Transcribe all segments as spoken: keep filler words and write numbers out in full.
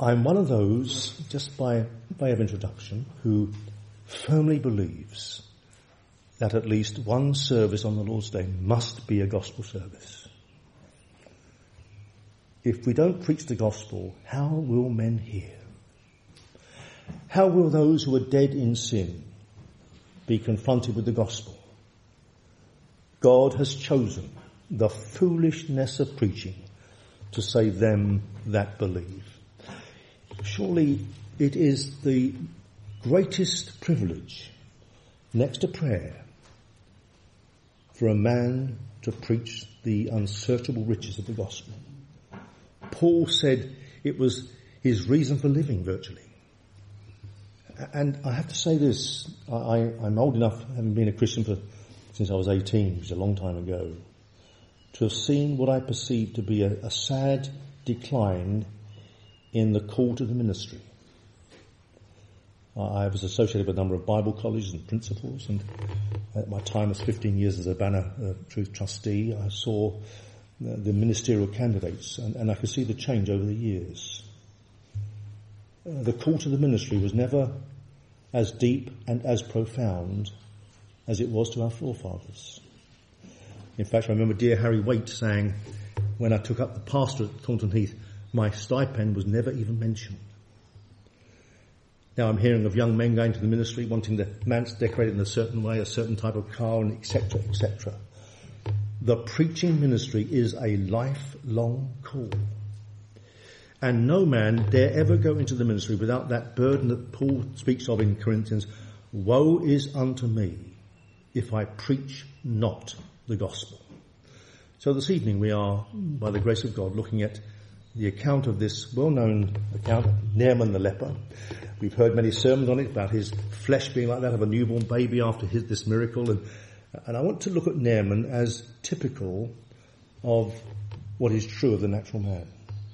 I'm one of those, just by way of introduction, who firmly believes that at least one service on the Lord's Day must be a gospel service. If we don't preach the gospel, how will men hear? How will those who are dead in sin be confronted with the gospel? God has chosen the foolishness of preaching to save them that believe. Surely it is the greatest privilege, next to prayer, for a man to preach the unsearchable riches of the gospel. Paul said it was his reason for living, virtually. And I have to say this, I, I'm old enough, having been a Christian for, since I was eighteen, which is a long time ago, to have seen what I perceived to be a, a sad decline in the call to the ministry. I was associated with a number of Bible colleges and principals, and at my time as fifteen years as a Banner uh, Truth trustee, I saw the, the ministerial candidates, and, and I could see the change over the years. Uh, the call to the ministry was never as deep and as profound as it was to our forefathers. In fact, I remember dear Harry Waite saying, when I took up the pastorate at Thornton Heath, my stipend was never even mentioned. Now I'm hearing of young men going to the ministry, wanting the manse decorated in a certain way, a certain type of car, and et cetera, et cetera. The preaching ministry is a lifelong call. And no man dare ever go into the ministry without that burden that Paul speaks of in Corinthians. Woe is unto me if I preach not the gospel. So this evening we are, by the grace of God, looking at the account of this well-known account, Naaman the leper. We've heard many sermons on it about his flesh being like that of a newborn baby after his, this miracle. And, and I want to look at Naaman as typical of what is true of the natural man.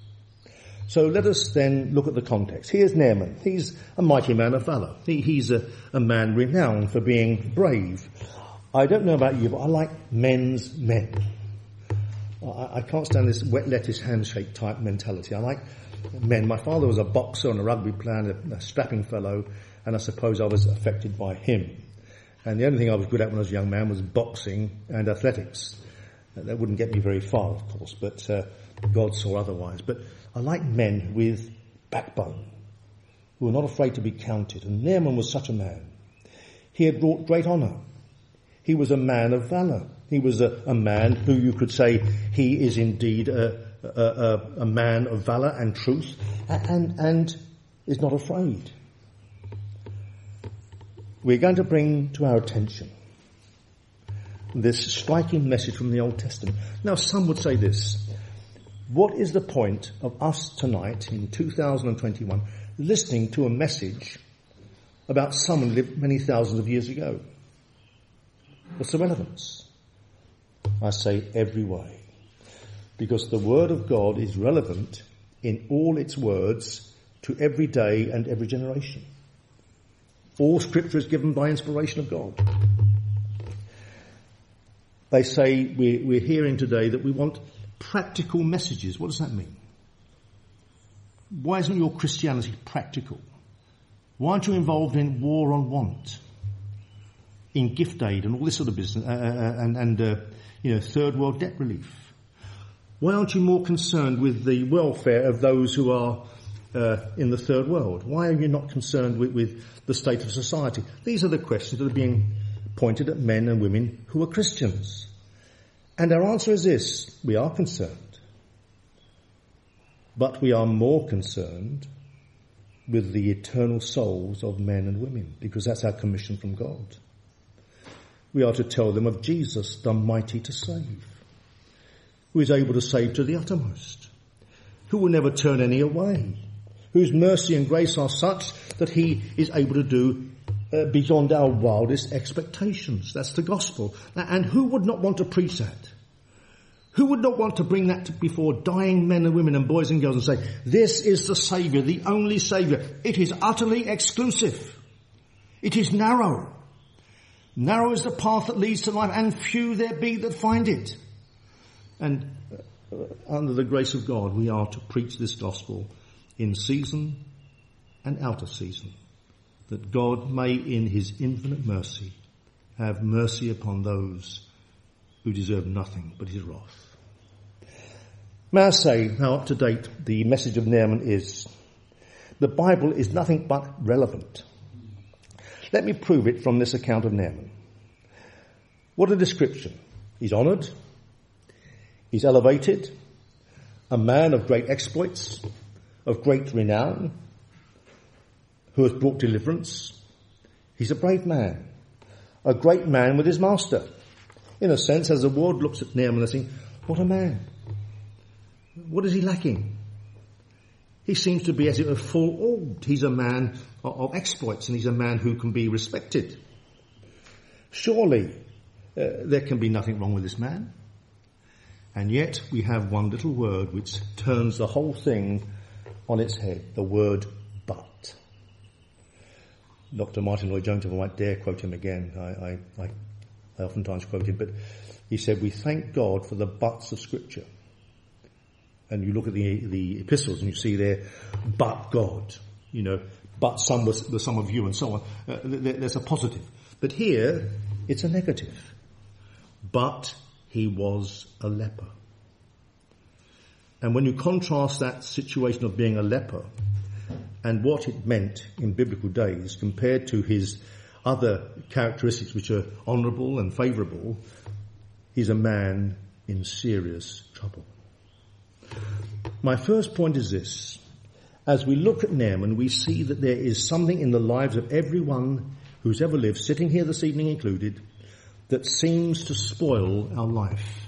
So let us then look at the context. Here's Naaman. He's a mighty man of valour. He, he's a, a man renowned for being brave. I don't know about you, but I like men's men. I, I can't stand this wet lettuce handshake type mentality. I like men. My father was a boxer and a rugby player and a, a strapping fellow, and I suppose I was affected by him. And the only thing I was good at when I was a young man was boxing and athletics. That wouldn't get me very far, of course, but uh, God saw otherwise. But I like men with backbone, who are not afraid to be counted. And Naaman was such a man. He had brought great honour. He was a man of valour. He was a, a man who you could say he is indeed a, a, a, a man of valour and truth, and, and is not afraid. We're going to bring to our attention this striking message from the Old Testament. Now, some would say this: what is the point of us tonight in two thousand twenty-one listening to a message about someone who lived many thousands of years ago? What's the relevance? I say every way. Because the Word of God is relevant in all its words to every day and every generation. All Scripture is given by inspiration of God. They say, we're, we're hearing today that we want practical messages. What does that mean? Why isn't your Christianity practical? Why aren't you involved in war on want, in gift aid and all this sort of business, uh, and, and uh, you know, third world debt relief? Why aren't you more concerned with the welfare of those who are uh, in the third world? Why are you not concerned with, with the state of society? These are the questions that are being pointed at men and women who are Christians. And our answer is this: we are concerned. But we are more concerned with the eternal souls of men and women, because that's our commission from God. We are to tell them of Jesus, the mighty to save, who is able to save to the uttermost, who will never turn any away, whose mercy and grace are such that he is able to do uh, beyond our wildest expectations. That's the gospel. And who would not want to preach that? Who would not want to bring that to before dying men and women and boys and girls and say, this is the Saviour, the only Saviour. It is utterly exclusive. It is narrow. Narrow is the path that leads to life, and few there be that find it. And uh, under the grace of God, we are to preach this gospel in season and out of season, that God may in his infinite mercy have mercy upon those who deserve nothing but his wrath. May I say how up to date the message of Naaman is? The Bible is nothing but relevant. Let me prove it from this account of Naaman. What a description. He's honoured. He's elevated. A man of great exploits, of great renown, who has brought deliverance. He's a brave man. A great man with his master. In a sense, as the world looks at Naaman and thinks, what a man. What is he lacking? He seems to be, as it were, full-orbed. He's a man of, of exploits, and he's a man who can be respected. Surely uh, there can be nothing wrong with this man. And yet we have one little word which turns the whole thing on its head, the word but. Doctor Martin Lloyd-Jones, if I might dare quote him again, I, I, I, I oftentimes quote him, but he said, we thank God for the buts of Scripture. And you look at the the epistles and you see there, but God, you know, but some was the some of you and so on. Uh, there's a positive. But here, it's a negative. But he was a leper. And when you contrast that situation of being a leper and what it meant in biblical days compared to his other characteristics which are honourable and favourable, he's a man in serious trouble. My first point is this. As we look at Naaman, we see that there is something in the lives of everyone who's ever lived, sitting here this evening included, that seems to spoil our life.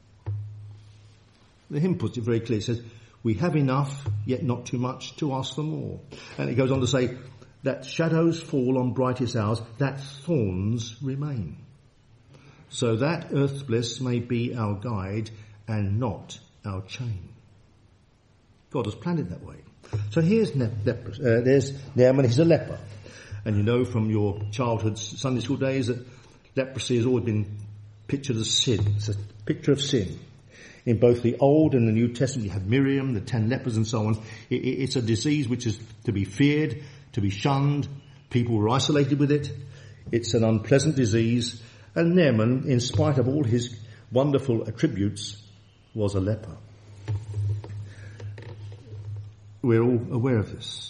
The hymn puts it very clearly. It says, we have enough, yet not too much to ask for more. And it goes on to say, that shadows fall on brightest hours, that thorns remain. So that earth's bliss may be our guide and not our chain. God has planned it that way. So here's ne- leper- uh, there's Naaman, he's a leper. And you know from your childhood Sunday school days that leprosy has always been pictured as sin. It's a picture of sin. In both the Old and the New Testament, you have Miriam, the ten lepers and so on. It, it, it's a disease which is to be feared, to be shunned. People were isolated with it. It's an unpleasant disease. And Naaman, in spite of all his wonderful attributes, was a leper. We're all aware of this.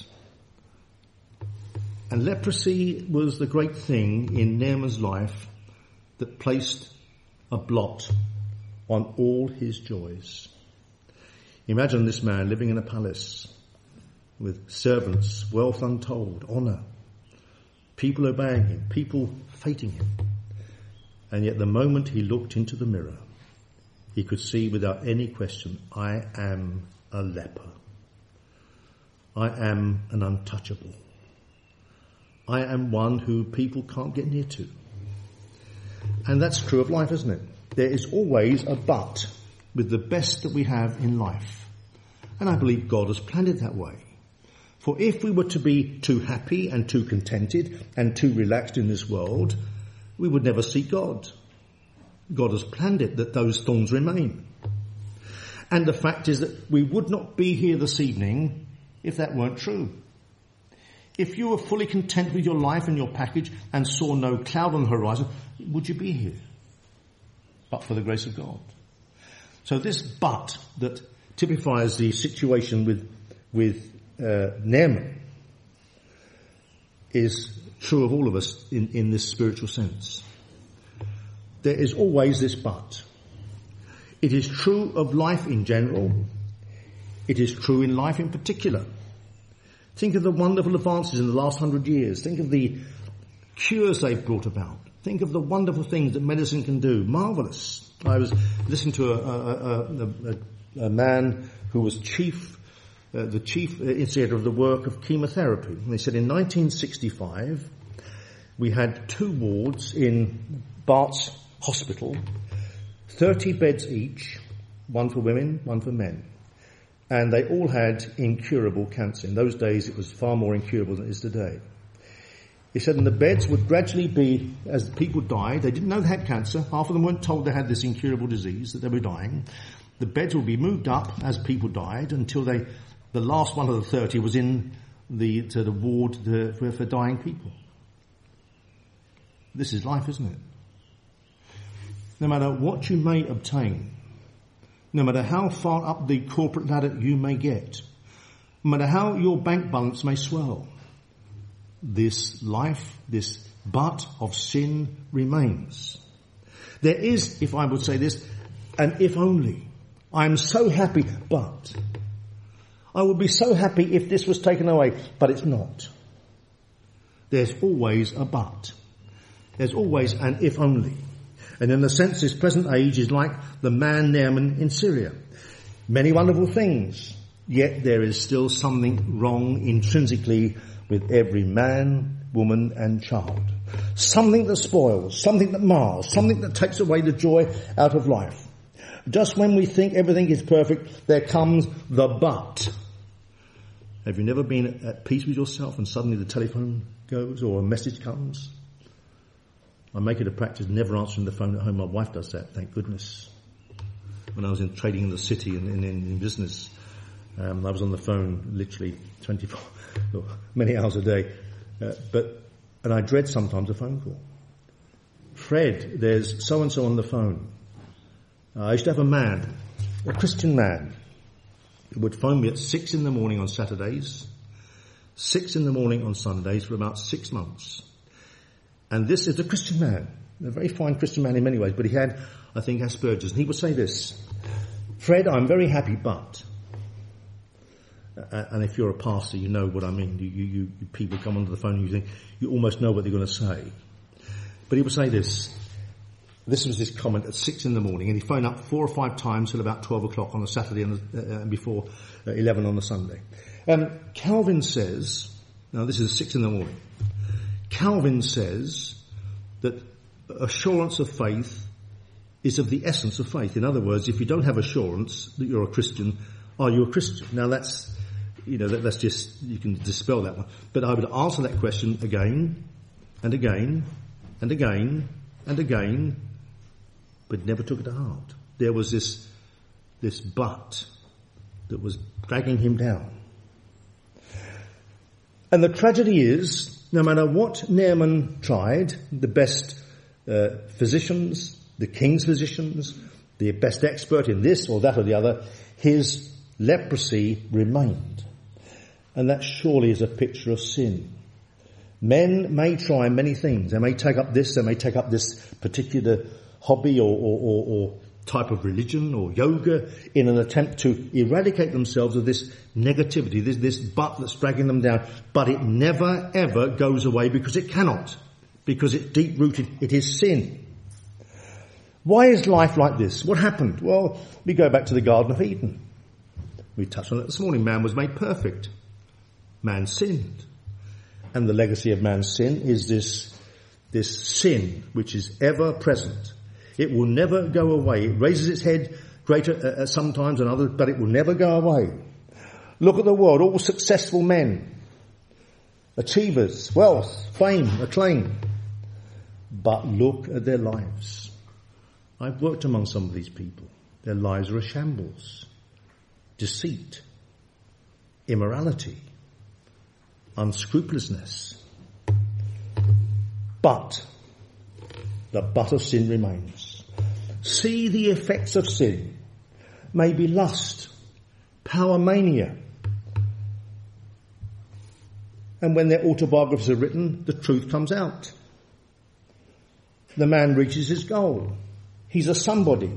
And leprosy was the great thing in Naaman's life that placed a blot on all his joys. Imagine this man living in a palace with servants, wealth untold, honour, people obeying him, people feting him. And yet the moment he looked into the mirror, he could see without any question, I am a leper. I am an untouchable. I am one who people can't get near to. And that's true of life, isn't it? There is always a but with the best that we have in life. And I believe God has planned it that way. For if we were to be too happy and too contented and too relaxed in this world, we would never see God. God has planned it that those thorns remain. And the fact is that we would not be here this evening if that weren't true. If you were fully content with your life and your package and saw no cloud on the horizon, would you be here? But for the grace of God. So this but that typifies the situation with with uh, Naaman is true of all of us in, in this spiritual sense. There is always this but. It is true of life in general. It is true in life in particular. Think of the wonderful advances in the last hundred years. Think of the cures they've brought about. Think of the wonderful things that medicine can do. Marvellous. I was listening to a, a, a, a, a man who was chief, uh, the chief instigator of the work of chemotherapy. And they said in nineteen sixty-five, we had two wards in Bart's Hospital, thirty beds each, one for women, one for men. And they all had incurable cancer. In those days, it was far more incurable than it is today. He said, and the beds would gradually be, as people died, they didn't know they had cancer. Half of them weren't told they had this incurable disease, that they were dying. The beds would be moved up as people died until they, the last one of the thirty was in the, to the ward to, for, for dying people. This is life, isn't it? No matter what you may obtain, no matter how far up the corporate ladder you may get, no matter how your bank balance may swell, this life, this butt of sin remains. There is, if I would say this, an if only. I am so happy, but I would be so happy if this was taken away, but it's not. There's always a but. There's always an if only. And in a sense, this present age is like the man Naaman in Syria. Many wonderful things, yet there is still something wrong intrinsically with every man, woman and child. Something that spoils, something that mars, something that takes away the joy out of life. Just when we think everything is perfect, there comes the but. Have you never been at peace with yourself and suddenly the telephone goes or a message comes? I make it a practice never answering the phone at home. My wife does that, thank goodness. When I was in trading in the city and in, in, in business, um, I was on the phone literally twenty-four, many hours a day. Uh, but and I dread sometimes a phone call. Fred, there's so-and-so on the phone. Uh, I used to have a man, a Christian man, who would phone me at six in the morning on Saturdays, six in the morning on Sundays for about six months. And this is a Christian man, a very fine Christian man in many ways, but he had, I think, Asperger's. And he would say this, Fred, I'm very happy, but... Uh, and if you're a pastor, you know what I mean. You, you, you people come onto the phone and you think, you almost know what they're going to say. But he would say this. This was his comment at six in the morning, and he phoned up four or five times till about twelve o'clock on a Saturday and uh, before uh, eleven on the Sunday. Um, Calvin says, now this is six in the morning, Calvin says that assurance of faith is of the essence of faith. In other words, if you don't have assurance that you're a Christian, are you a Christian? Now that's, you know, that, that's just, you can dispel that one. But I would answer that question again and again and again and again, but never took it to heart. There was this, this but that was dragging him down. And the tragedy is, no matter what Naaman tried, the best uh, physicians, the king's physicians, the best expert in this or that or the other, his leprosy remained. And that surely is a picture of sin. Men may try many things. They may take up this, they may take up this particular hobby or, or, or, or type of religion or yoga in an attempt to eradicate themselves of this negativity, this, this butt that's dragging them down. But it never ever goes away because it cannot. Because it's deep-rooted. It is sin. Why is life like this? What happened? Well, we go back to the Garden of Eden. We touched on it this morning. Man was made perfect. Man sinned. And the legacy of man's sin is this, this sin which is ever present. It will never go away. It raises its head greater uh, sometimes than others, but it will never go away. Look at the world, all successful men, achievers, wealth, fame, acclaim. But look at their lives. I've worked among some of these people. Their lives are a shambles. Deceit, immorality, unscrupulousness. But the butt of sin remains. See the effects of sin. Maybe lust, power mania. And when their autobiographies are written, the truth comes out. The man reaches his goal. He's a somebody.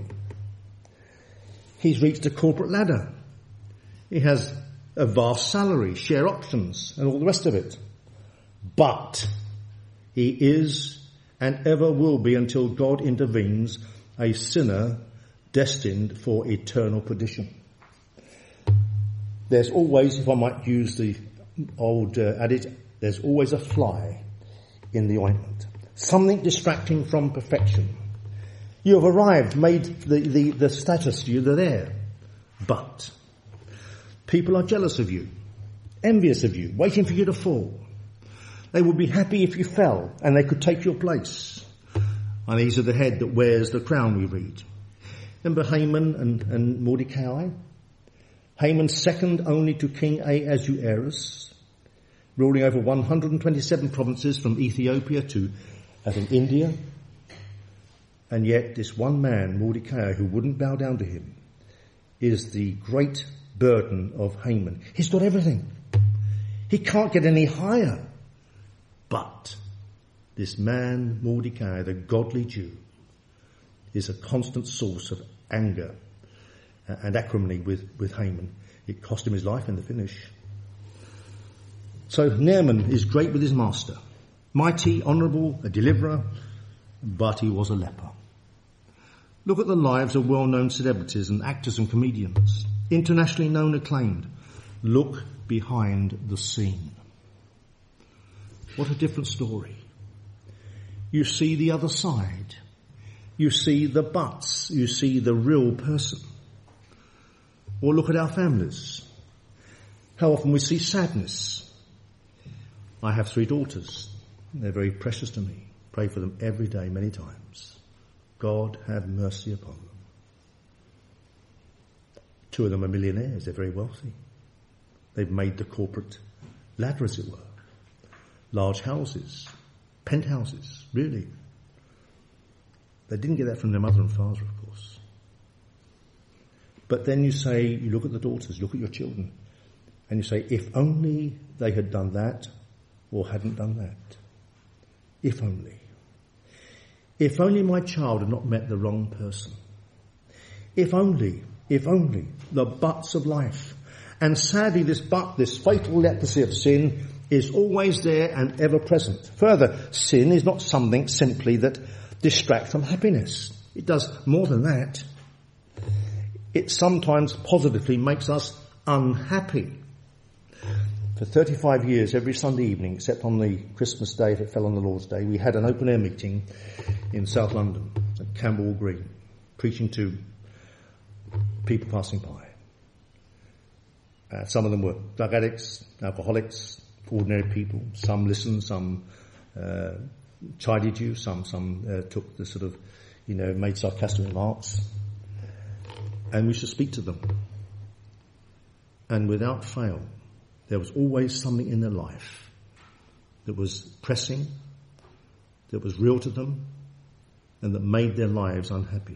He's reached a corporate ladder. He has a vast salary, share options, and all the rest of it. But he is and ever will be until God intervenes a sinner destined for eternal perdition. There's always, if I might use the old uh, adage, there's always a fly in the ointment. Something distracting from perfection. You have arrived, made the, the, the status, you're there. But people are jealous of you, envious of you, waiting for you to fall. They would be happy if you fell and they could take your place. And these are the head that wears the crown, we read. Remember Haman and, and Mordecai? Haman second only to King Ahasuerus, ruling over one hundred twenty-seven provinces from Ethiopia to, I think, India. And yet this one man, Mordecai, who wouldn't bow down to him, is the great burden of Haman. He's got everything. He can't get any higher. But this man, Mordecai, the godly Jew, is a constant source of anger and acrimony with, with Haman. It cost him his life in the finish. So Naaman is great with his master. Mighty, honourable, a deliverer, but he was a leper. Look at the lives of well-known celebrities and actors and comedians, internationally known, acclaimed. Look behind the scene. What a different story. You see the other side. You see the buts. You see the real person. Or look at our families. How often we see sadness. I have three daughters. They're very precious to me. Pray for them every day, many times. God have mercy upon them. Two of them are millionaires. They're very wealthy. They've made the corporate ladder, as it were. Large houses, penthouses, really. They didn't get that from their mother and father, of course. But then you say, you look at the daughters, look at your children, and you say, if only they had done that or hadn't done that. If only. If only my child had not met the wrong person. If only, if only, the buts of life. And sadly, this but, this fatal leprosy of sin is always there and ever present. Further, sin is not something simply that distracts from happiness. It does more than that. It sometimes positively makes us unhappy. For thirty-five years, every Sunday evening, except on the Christmas day, if it fell on the Lord's Day, we had an open-air meeting in South London at Camberwell Green, preaching to people passing by. Uh, some of them were drug addicts, alcoholics, ordinary people. Some listened, some uh, chided you, some some uh, took the sort of, you know, made sarcastic remarks. And we should speak to them. And without fail, there was always something in their life that was pressing, that was real to them, and that made their lives unhappy.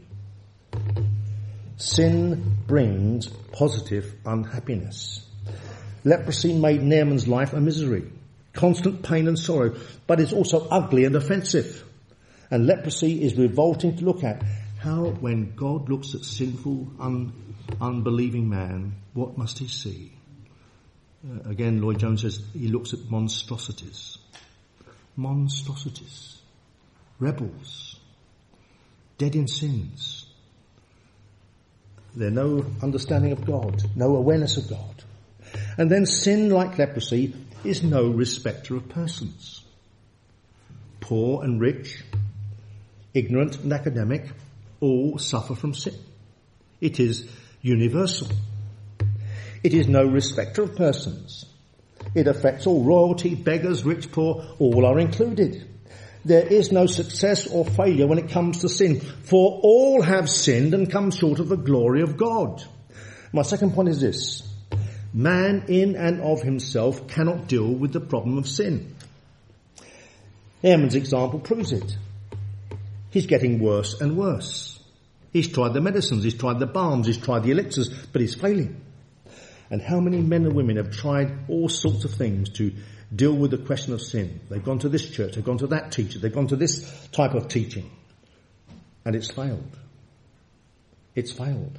Sin brings positive unhappiness. Leprosy made Naaman's life a misery, constant pain and sorrow, but it's also ugly and offensive. And leprosy is revolting to look at. How, when God looks at sinful, un- unbelieving man, what must he see? Uh, again, Lloyd Jones says he looks at monstrosities. Monstrosities. Rebels. Dead in sins. There's no understanding of God, no awareness of God. And then sin, like leprosy, is no respecter of persons. Poor and rich, ignorant and academic, all suffer from sin. It is universal. It is no respecter of persons. It affects all. Royalty, beggars, rich, poor, all are included. There is no success or failure when it comes to sin, for all have sinned and come short of the glory of God. My second point is this. Man in and of himself cannot deal with the problem of sin. Naaman's example proves it. He's getting worse and worse. He's tried the medicines, he's tried the balms, he's tried the elixirs, but he's failing. And how many men and women have tried all sorts of things to deal with the question of sin? They've gone to this church, they've gone to that teacher, they've gone to this type of teaching. And it's failed. It's failed.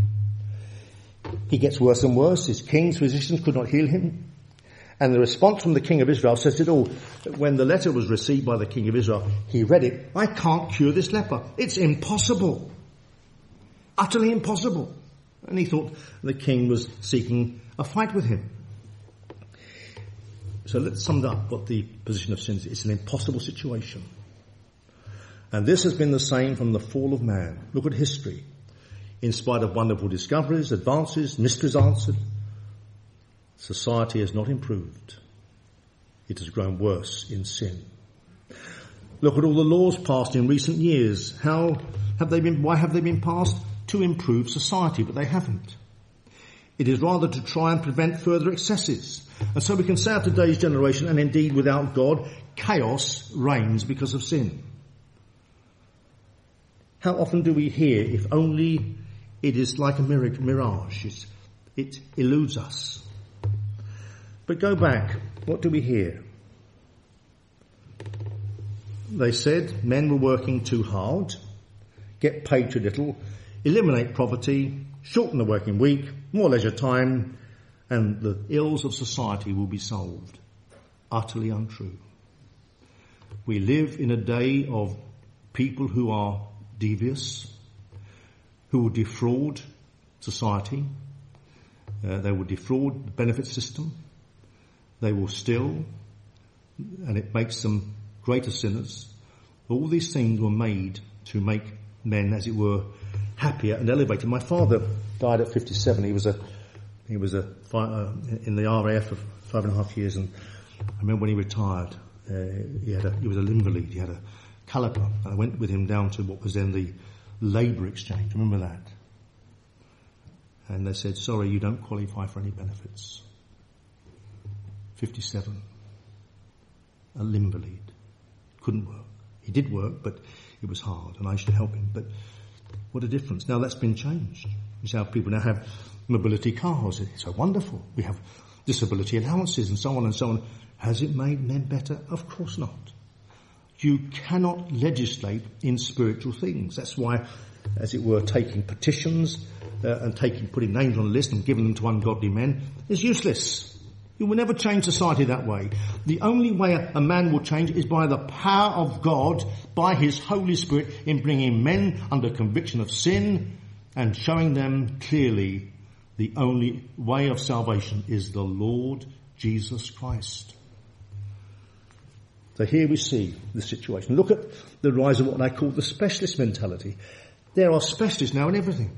He gets worse and worse. His kings, physicians could not heal him. And the response from the king of Israel says it all. When the letter was received by the king of Israel, he read it. I can't cure this leper. It's impossible. Utterly impossible. And he thought the king was seeking a fight with him. So let's sum up what the position of sin is. It's an impossible situation. And this has been the same from the fall of man. Look at history. In spite of wonderful discoveries, advances, mysteries answered, society has not improved. It has grown worse in sin. Look at all the laws passed in recent years. How have they been, why have they been passed? To improve society, but they haven't. It is rather to try and prevent further excesses. And so we can say of today's generation, and indeed without God, chaos reigns because of sin. How often do we hear, if only it is like a mirage, it's, it eludes us. But go back, what do we hear? They said men were working too hard, get paid too little, eliminate poverty, shorten the working week, more leisure time, and the ills of society will be solved. Utterly untrue. We live in a day of people who are devious, who will defraud society. Uh, they will defraud the benefit system. They will steal, and it makes them greater sinners. All these things were made to make men, as it were, happier and elevated. My father died at fifty-seven. He was a he was a uh, in the R A F for five and a half years, and I remember when he retired, uh, he had a he was a Invalid. He had a caliper. I went with him down to what was then the Labour Exchange. Remember that? And they said, "Sorry, you don't qualify for any benefits." fifty-seven, a Invalid, couldn't work. He did work, but it was hard, and I used to help him. But what a difference. Now that's been changed. You see how people now have mobility cars. It's so wonderful. We have disability allowances and so on and so on. Has it made men better? Of course not. You cannot legislate in spiritual things. That's why, as it were, taking petitions uh, and taking, putting names on a list and giving them to ungodly men is useless. You will never change society that way. The only way a man will change is by the power of God, by his Holy Spirit, in bringing men under conviction of sin and showing them clearly the only way of salvation is the Lord Jesus Christ. So here we see the situation. Look at the rise of what I call the specialist mentality. There are specialists now in everything.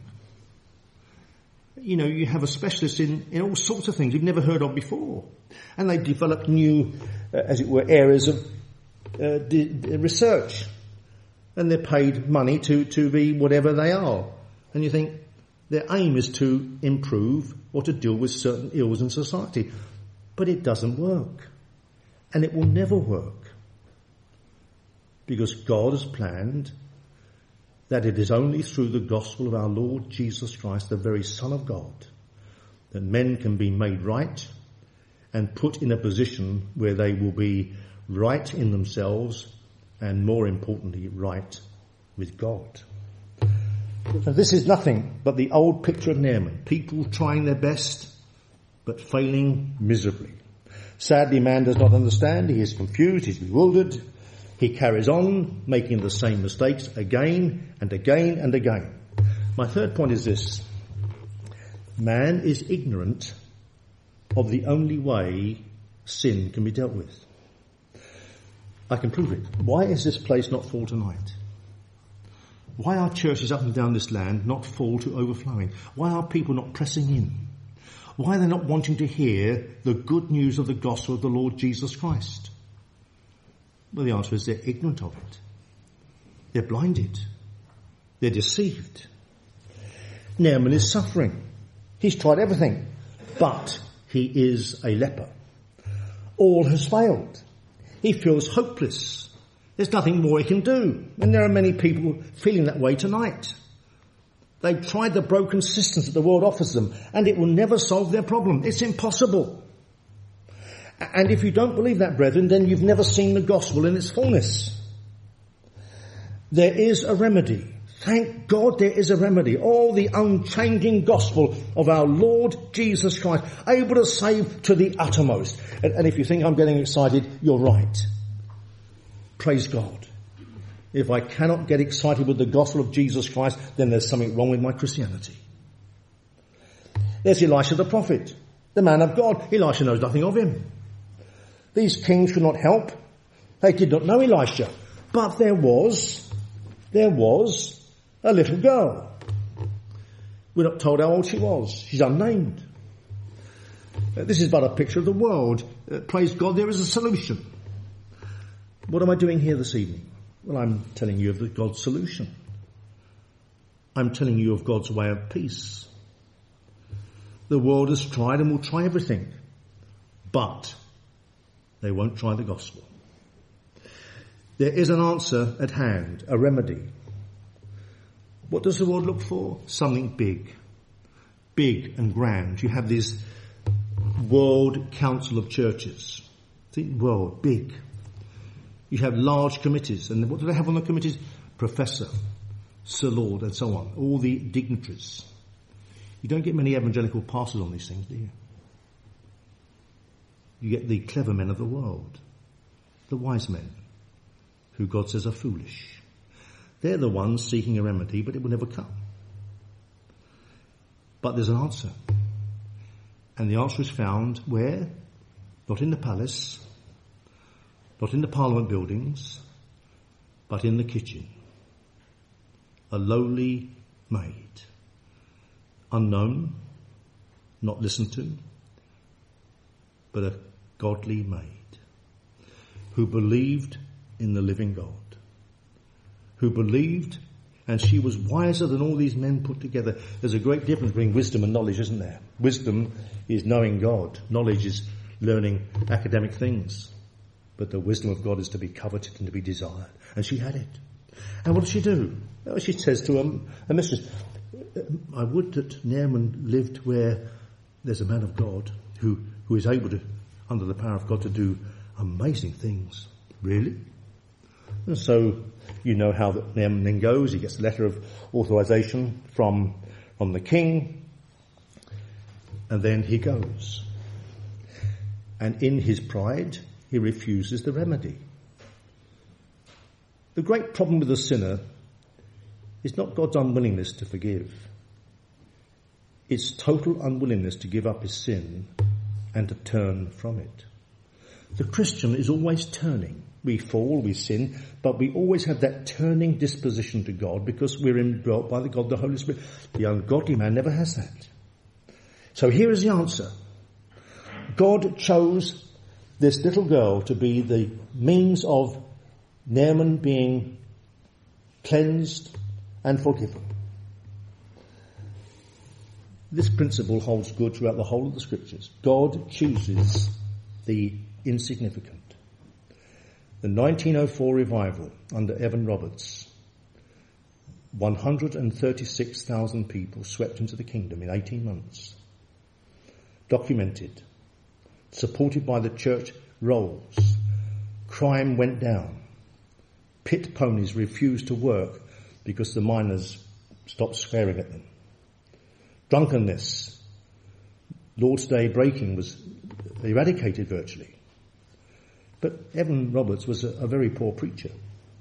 You know, you have a specialist in, in all sorts of things you've never heard of before. And they've developed new, uh, as it were, areas of uh, d- d- research. And they're paid money to, to be whatever they are. And you think their aim is to improve or to deal with certain ills in society. But it doesn't work. And it will never work. Because God has planned that it is only through the gospel of our Lord Jesus Christ, the very Son of God, that men can be made right and put in a position where they will be right in themselves and, more importantly, right with God. Now, this is nothing but the old picture of Naaman. People trying their best, but failing miserably. Sadly, man does not understand. He is confused. He's bewildered. He carries on making the same mistakes again and again and again. My third point is this. Man is ignorant of the only way sin can be dealt with. I can prove it. Why is this place not full tonight? Why are churches up and down this land not full to overflowing? Why are people not pressing in? Why are they not wanting to hear the good news of the gospel of the Lord Jesus Christ? Well, the answer is they're ignorant of it. They're blinded. They're deceived. Naaman is suffering. He's tried everything, but he is a leper. All has failed. He feels hopeless. There's nothing more he can do. And there are many people feeling that way tonight. They've tried the broken systems that the world offers them, and it will never solve their problem. It's impossible. And if you don't believe that, brethren, then you've never seen the gospel in its fullness. There is a remedy. Thank God there is a remedy. Oh, the unchanging gospel of our Lord Jesus Christ, able to save to the uttermost. And, and if you think I'm getting excited, you're right. Praise God. If I cannot get excited with the gospel of Jesus Christ, then there's something wrong with my Christianity. There's Elisha the prophet, the man of God. Elisha knows nothing of him. These kings could not help. They did not know Elisha. But there was, there was a little girl. We're not told how old she was. She's unnamed. Uh, this is but a picture of the world. Uh, praise God, there is a solution. What am I doing here this evening? Well, I'm telling you of the God's solution. I'm telling you of God's way of peace. The world has tried and will try everything, but they won't try the gospel. There is an answer at hand, a remedy. What does the world look for? Something big. Big and grand. You have this World Council of Churches. Think world, big. You have large committees. And what do they have on the committees? Professor, Sir Lord, and so on. All the dignitaries. You don't get many evangelical pastors on these things, do you? You get the clever men of the world. The wise men, who God says are foolish. They're the ones seeking a remedy, but it will never come. But there's an answer. And the answer is found where? Not in the palace, not in the parliament buildings, but in the kitchen. A lowly maid. Unknown, not listened to, but a godly maid who believed in the living God. Who believed, and she was wiser than all these men put together. There's a great difference between wisdom and knowledge, isn't there? Wisdom is knowing God. Knowledge is learning academic things. But the wisdom of God is to be coveted and to be desired. And she had it. And what does she do? Well, she says to her, her mistress, I would that Naaman lived where there's a man of God who, who is able to, under the power of God, to do amazing things. Really? And so you know how that Naaman then goes. He gets a letter of authorization from, from the king. And then he goes. And in his pride, he refuses the remedy. The great problem with the sinner is not God's unwillingness to forgive. It's total unwillingness to give up his sin and to turn from it. The Christian is always turning. We fall, we sin, but we always have that turning disposition to God because we're indwelt by the God, the Holy Spirit. The ungodly man never has that. So here is the answer. God chose this little girl to be the means of Naaman being cleansed and forgiven. This principle holds good throughout the whole of the scriptures. God chooses the insignificant. The nineteen oh four revival under Evan Roberts, one hundred thirty-six thousand people swept into the kingdom in eighteen months. Documented. Supported by the church rolls. Crime went down. Pit ponies refused to work because the miners stopped swearing at them. Drunkenness, Lord's Day breaking was eradicated virtually. But Evan Roberts was a, a very poor preacher.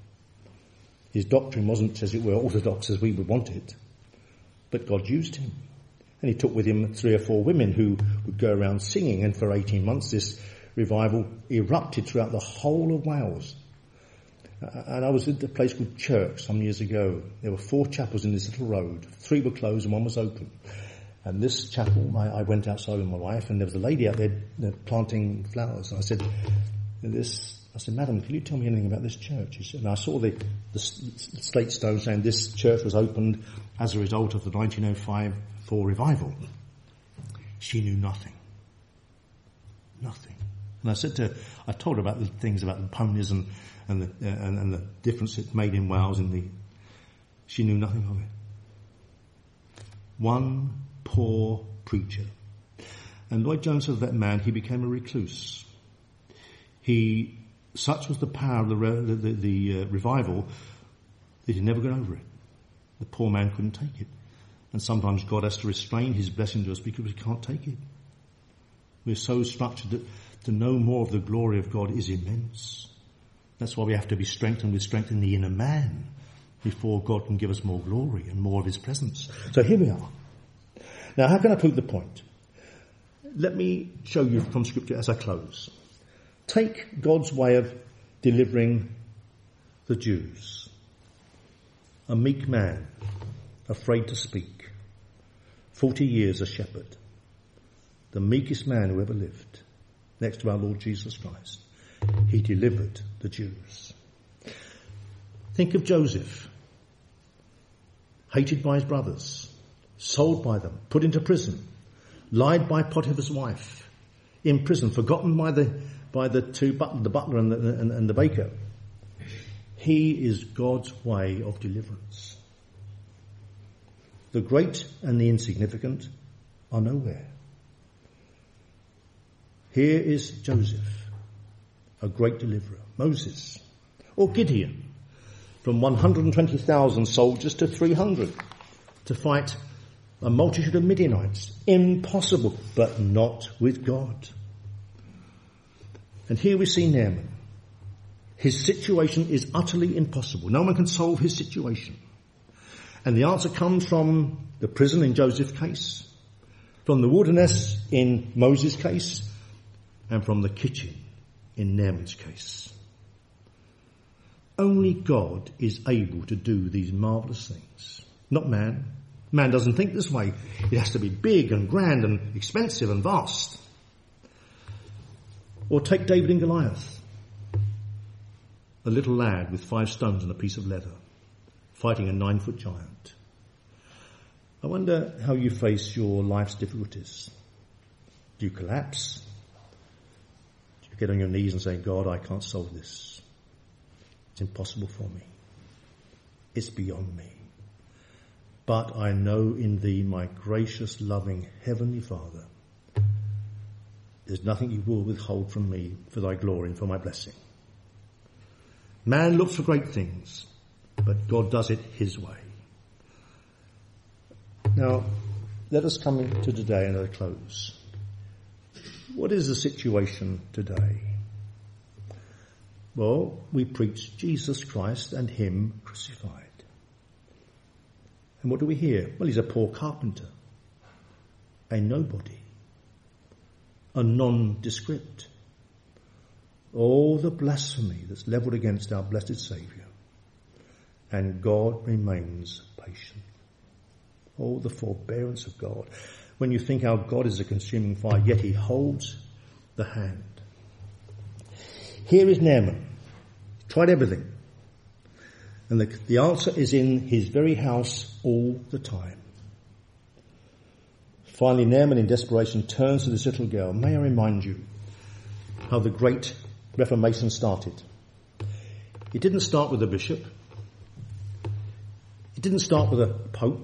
His doctrine wasn't, as it were, orthodox as we would want it. But God used him. And he took with him three or four women who would go around singing. And for eighteen months this revival erupted throughout the whole of Wales. And I was at a place called Chirk some years ago. There were four chapels in this little road. Three were closed and one was open. And this chapel, I, I went outside with my wife and there was a lady out there planting flowers. And I said, this, I said, Madam, can you tell me anything about this church? She said, and I saw the, the slate stone saying this church was opened as a result of the nineteen oh five four revival. She knew nothing. Nothing. And I said to her, I told her about the things about the ponies and and the, uh, and, and the difference it made in Wales. In the, she knew nothing of it. One poor preacher. And Lloyd Jones said of that man, he became a recluse. He, such was the power of the the, the, the uh, revival that he never got over it. The poor man couldn't take it. And sometimes God has to restrain his blessing to us because we can't take it. We're so structured that to know more of the glory of God is immense. That's why we have to be strengthened with strength in the inner man before God can give us more glory and more of his presence. So here we are. Now, how can I prove the point? Let me show you from Scripture as I close. Take God's way of delivering the Jews. A meek man, afraid to speak. Forty years a shepherd. The meekest man who ever lived, next to our Lord Jesus Christ. He delivered the Jews. Think of Joseph, hated by his brothers, sold by them, put into prison, lied by Potiphar's wife, in prison, forgotten by the by the two but- the butler and the, and, and the baker. He is God's way of deliverance. The great and the insignificant are nowhere. Here is Joseph, a great deliverer. Moses, or Gideon, from one hundred twenty thousand soldiers to three hundred, to fight a multitude of Midianites. Impossible, but not with God. And here we see Naaman. His situation is utterly impossible. No one can solve his situation. And the answer comes from the prison in Joseph's case, from the wilderness in Moses' case, and from the kitchen in Naaman's case. Only God is able to do these marvellous things, not man. Man doesn't think this way. It has to be big and grand and expensive and vast. Or take David and Goliath, a little lad with five stones and a piece of leather, fighting a nine-foot giant. I wonder how you face your life's difficulties. Do you collapse? Do you get on your knees and say, God, I can't solve this. It's impossible for me. It's beyond me. But I know in thee, my gracious, loving Heavenly Father, there's nothing you will withhold from me for thy glory and for my blessing. Man looks for great things, but God does it his way. Now, let us come to today and at a close. What is the situation today? Well, we preach Jesus Christ and him crucified. And what do we hear? Well, he's a poor carpenter, a nobody, a nondescript. All the blasphemy that's levelled against our blessed Saviour. And God remains patient. Oh, the forbearance of God. When you think our God is a consuming fire, yet he holds the hand. Here is Naaman. Tried everything. And the, the answer is in his very house all the time. Finally, Naaman in desperation turns to this little girl. May I remind you how the great Reformation started. It didn't start with a bishop. It didn't start with a pope.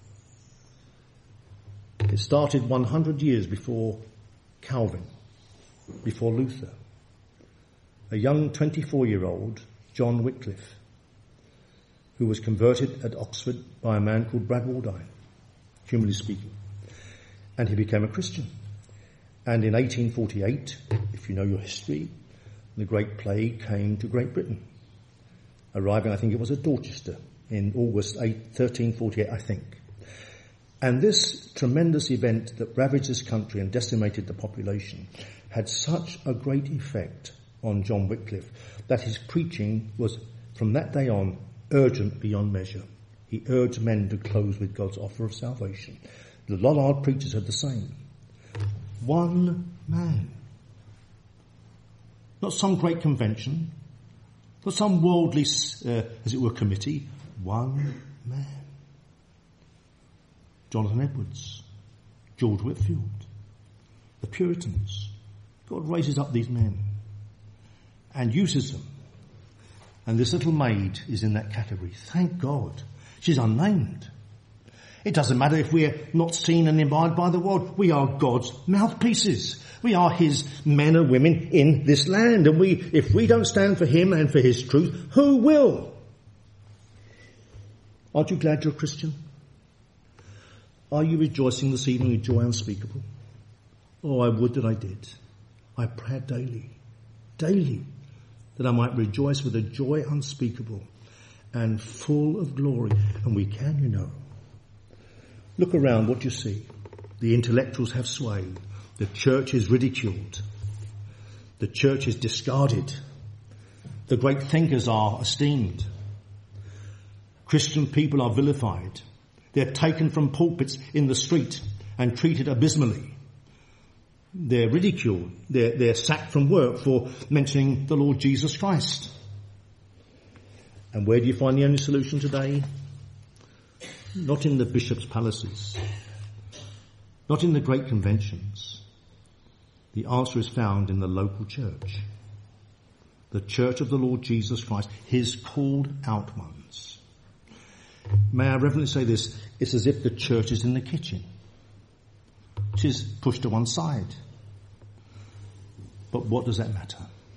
It started one hundred years before Calvin, before Luther. A young twenty-four-year-old, John Wycliffe, who was converted at Oxford by a man called Brad Waldine, humanly speaking. And he became a Christian. And in eighteen forty-eight, if you know your history, the Great Plague came to Great Britain, arriving, I think it was at Dorchester in August thirteen forty-eight, I think. And this tremendous event that ravaged this country and decimated the population had such a great effect on John Wycliffe that his preaching was, from that day on, urgent beyond measure. He urged men to close with God's offer of salvation. The Lollard preachers had the same. One man. Not some great convention, not some worldly, uh, as it were, committee. One man. Jonathan Edwards, George Whitfield, the Puritans. God raises up these men and uses them. And this little maid is in that category. Thank God. She's unnamed. It doesn't matter if we're not seen and admired by the world. We are God's mouthpieces. We are his men and women in this land. And we, if we don't stand for him and for his truth, who will? Aren't you glad you're a Christian? Are you rejoicing this evening with joy unspeakable? Oh, I would that I did. I pray daily, daily, that I might rejoice with a joy unspeakable and full of glory. And we can, you know. Look around what you see. The intellectuals have sway. The church is ridiculed. The church is discarded. The great thinkers are esteemed. Christian people are vilified. They're taken from pulpits in the street and treated abysmally. They're ridiculed. They're, they're sacked from work for mentioning the Lord Jesus Christ. And where do you find the only solution today? Not in the bishop's palaces, not in the great conventions. The answer is found in the local church. The church of the Lord Jesus Christ, his called out ones. May I reverently say this, it's as if the church is in the kitchen. She's pushed to one side. But what does that matter?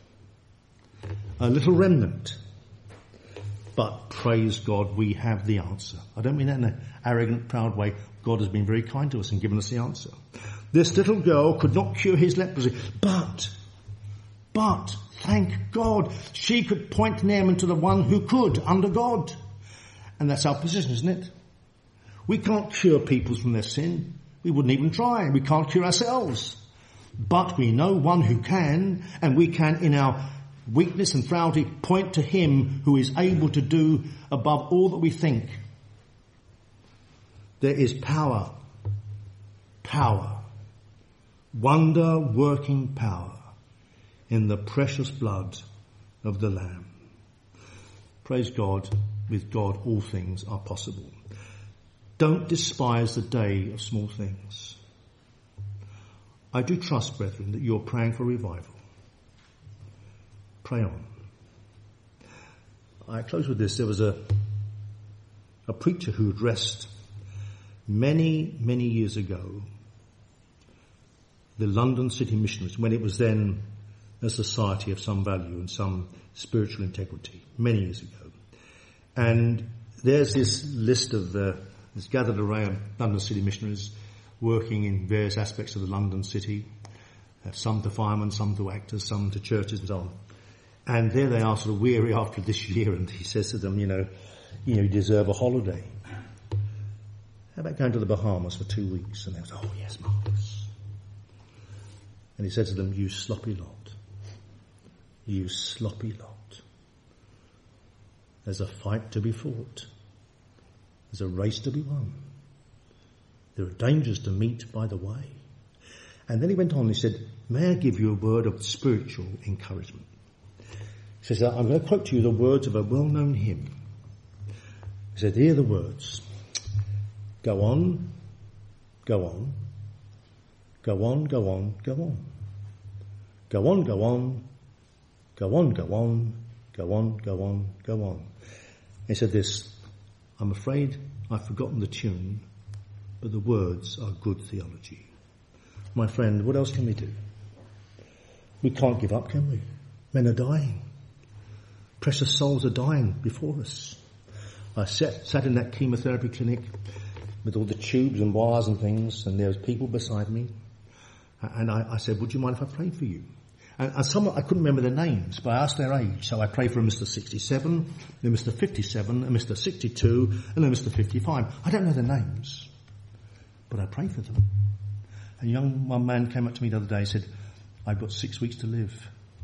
A little remnant. But praise God, we have the answer. I don't mean that in an arrogant, proud way. God has been very kind to us and given us the answer. This little girl could not cure his leprosy, but, but, thank God, she could point Naaman to the one who could, under God. And that's our position, isn't it? We can't cure people from their sin. We wouldn't even try. We can't cure ourselves. But we know one who can, and we can, in our weakness and frailty, point to him who is able to do above all that we think. There is power, power, wonder-working power in the precious blood of the Lamb. Praise God, with God all things are possible. Don't despise the day of small things. I do trust, brethren, that you're praying for revival. Pray on. I close with this. There was a, a preacher who addressed many, many years ago the London City Missionaries, when it was then a society of some value and some spiritual integrity, many years ago. And there's this list of uh, this gathered array of London City Missionaries working in various aspects of the London city, uh, some to firemen, some to actors, some to churches and so on. And there they are, sort of weary after this year, and he says to them, you know, you know, you deserve a holiday. How about going to the Bahamas for two weeks? And they was, oh yes, marvellous. And he said to them, you sloppy lot. You sloppy lot. There's a fight to be fought. There's a race to be won. There are dangers to meet by the way. And then he went on, he said, may I give you a word of spiritual encouragement? He says, I'm going to quote to you the words of a well-known hymn. He said, hear the words. Go on, go on, go on, go on, go on. Go on, go on, go on, go on, go on, go on, go on. He said this, I'm afraid I've forgotten the tune, but the words are good theology. My friend, what else can we do? We can't give up, can we? Men are dying. Precious souls are dying before us. I sat, sat in that chemotherapy clinic with all the tubes and wires and things, and there was people beside me. And I, I said, would you mind if I prayed for you? And, and some, I couldn't remember their names, but I asked their age. So I prayed for a Mister sixty-seven, then Mister fifty-seven, a Mister sixty-two, and then Mister fifty-five. I don't know their names, but I prayed for them. And a young one man came up to me the other day and said, I've got six weeks to live.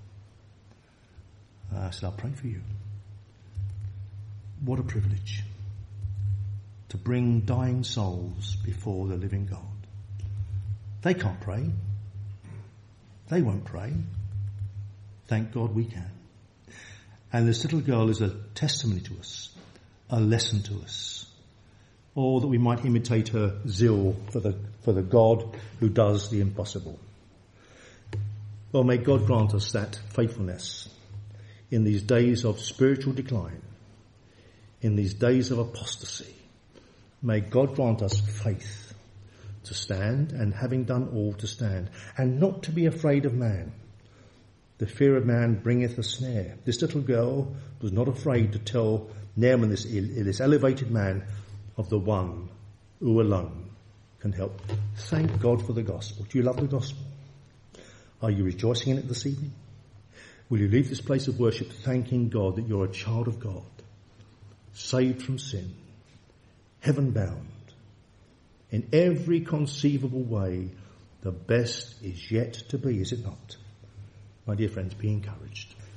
Uh, I said, I'll pray for you. What a privilege to bring dying souls before the living God. They can't pray. They won't pray. Thank God we can. And this little girl is a testimony to us, a lesson to us, or that we might imitate her zeal for the, for the God who does the impossible. Well, may God grant us that faithfulness in these days of spiritual decline, in these days of apostasy. May God grant us faith to stand, and having done all to stand, and not to be afraid of man. The fear of man bringeth a snare. This little girl was not afraid to tell Naaman, this, this elevated man, of the one who alone can help. Thank God for the gospel. Do you love the gospel? Are you rejoicing in it this evening? Will you leave this place of worship thanking God that you're a child of God, saved from sin, heaven bound, in every conceivable way? The best is yet to be, is it not? My dear friends, be encouraged.